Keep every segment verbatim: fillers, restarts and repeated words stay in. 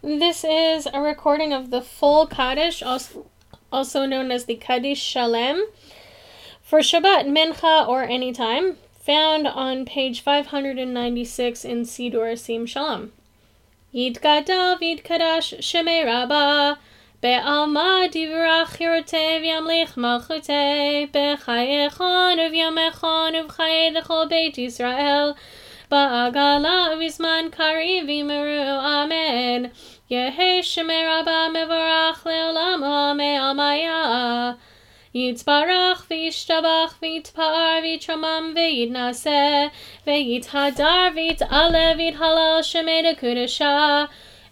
This is a recording of the full Kaddish, also known as the Kaddish Shalem, for Shabbat, Mincha, or any time, found on page five hundred ninety-six in Sidur Sim Shalom. Yitgadal v'yitkadash shemei Rabbah, be'alma divrach hirotei v'yamlich malchutei, b'chayechon u'v'yamechon u'v'chayei l'chol Beit Yisrael, ba'agala u'v'zman kari v'yimeru, amen. Yehei shemei Rabbah mevorach le'olam me'almaya. Yitzbarach v'yishtabach v'yitpa'ar v'yitramam v'yitnaseh v'yithadar v'yit'aleh v'yithalal shemei dekudesha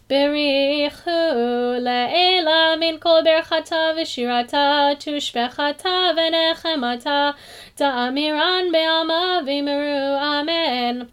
berichu le'ela min kol berchata v'shirata tushbechata v'nechemata da'amiran be'alma v'yimeru, amen.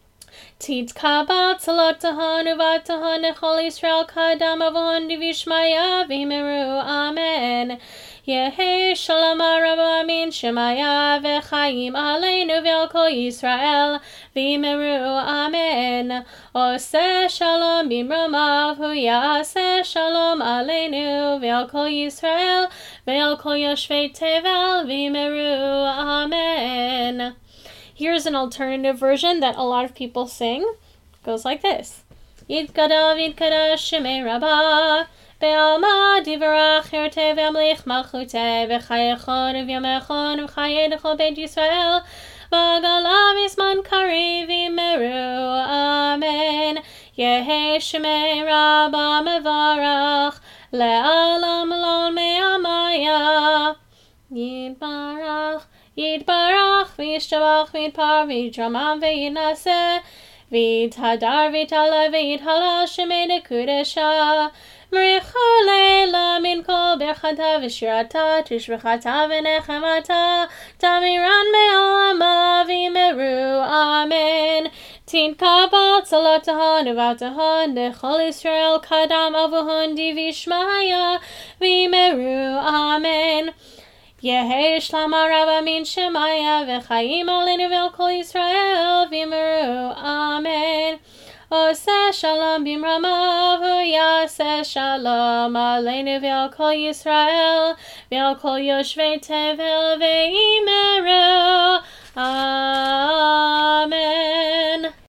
Titkabal tzalotahon uvatahon nechol Yisrael kadam avon divishmaya v'yimeru, amen. Yehei shalom Rabbah amin shemaya v'chayim aleinu v'al kol Yisrael v'yimeru, amen. Oseh shalom bimromav hu ya'aseh shalom aleinu v'al kol Yisrael v'al kol yoshvei tevel v'yimeru, amen. Here's an alternative version that a lot of people sing. It goes like this. Yitgadal v'yitkadash shemei Rabbah, be'alma divrach hirotei v'yamlich malchutei, b'chayechon u'v'yamechon u'v'chayei l'chol Beit Yisrael, ba'agala v'zman kari v'yimeru, amen. Yehei shemei Rabbah mevarach le'alam lol me'amaya. Yitbarach Yitbarach v'yishtabach v'yitpar v'yitramam v'yitnaseh v'yithadar v'yit'aleh v'yithalal shemei dekudesha b'richu le'ela min kol berchata v'shirata tushbechata v'nechemata da'amiran be'alma v'yimeru, amen. Titkabal tzalotahon uvatahon nechol Yisrael kadam avahon divishmaya v'yimeru, amen. Yehei shlama Rabbah min shemaya v'chayim aleinu v'al kol Yisrael v'yimeru, amen. Oseh shalom bimramav hu ya'aseh shalom aleinu v'al kol Yisrael v'al kol yoshvei tevel v'yimeru, amen.